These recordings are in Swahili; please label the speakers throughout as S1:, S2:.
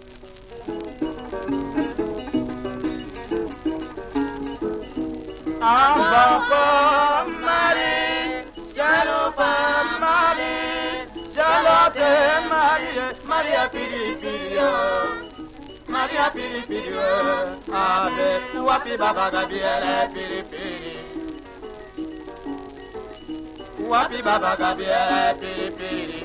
S1: Ambako Marie, Jelufa Marie, Jelote Marie, Maria Pilipilia, Maria Pilipilia, Ave, Wapi Baba Gabriele Pilipili, Wapi Baba Gabriele Pilipili,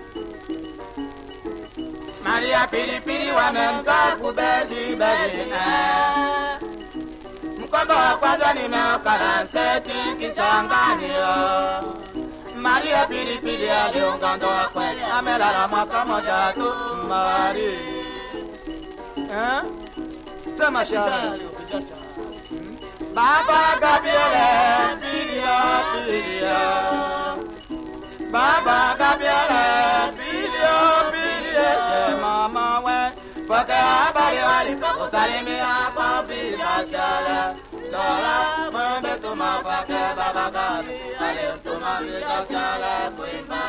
S1: Maria Pilipili wa memza kubezi bedine. Mkoba kwanza nimeokala nseti kisanganio. Maria Pilipili aliunga ndoa kweli, amelala mwaka moja tu Mari. Sema shara. Baba Gabriele Pilio. Baba Gabriele Pilio. Mama we. Porque habari walipokusalimia kwa bila shara. Dola mwembe tumafake Baba Gabi alimtuma bila shara kuimba.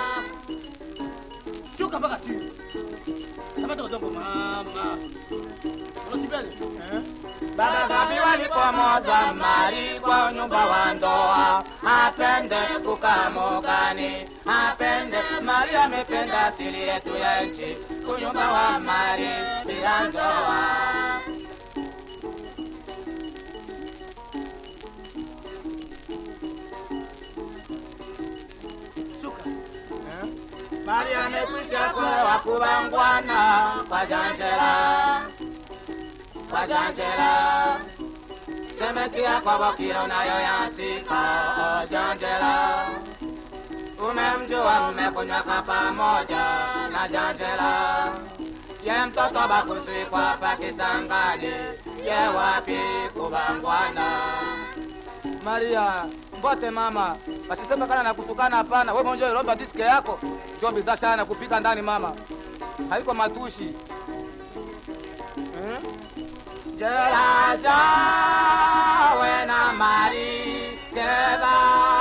S2: Shuka mpaka chini. Kamata udongo mama. Unakibele?
S1: Baba Gabi walipomoza Mari kwa nyumba wa ndoa. Apende kukamukani, apende Mari amependa asili yetu ya nchi. Kunyumba wa Mari bila ndoa. Mari amekwisha kuwa kubangwana kwa Janjera, kwa Janjera. Semekia kwa Bokiro nayo yansika Janjera. Umemjua mmekunyaka pamoja na Janjera. Ye mtoto bakusi kwa Pakisangani, ye wapi kubangwana. Maria, mbote mama, basisema kana nakutukana hapana. Wewe mwenyewe roba diske yako, sio biza sana kupika ndani mama. Haiko matushi. Jela sawe na Mari keba.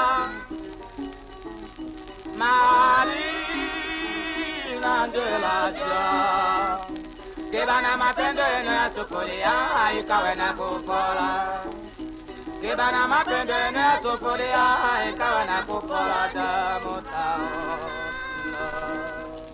S1: Mari na jela sa. Keba na mapendo ya sufuria, ikawe na kupola. Kiba na mapendo ya sufuria, ikawa na kupola za mutao.